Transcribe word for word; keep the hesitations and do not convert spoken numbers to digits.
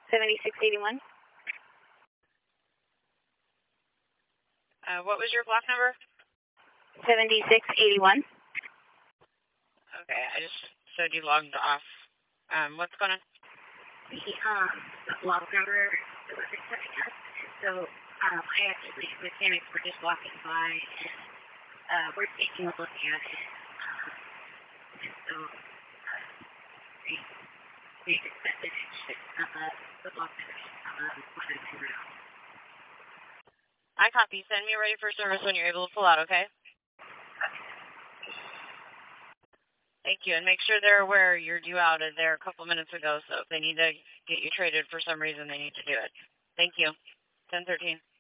seventy-six eighty-one. Uh, what was your block number? seventy-six eighty-one. Okay, I just showed you logged off. Um, what's going on? The um, log number was accepting us. So um, I actually, the mechanics were just walking by and uh, we're taking a look at it. Um, and so uh, they, they accepted it. Uh, the log number um, one and two. I copy. Send me ready for service when you're able to pull out, okay? Thank you, and make sure they're aware you're due out as there a couple minutes ago, so if they need to get you traded for some reason, they need to do it. Thank you. ten thirteen.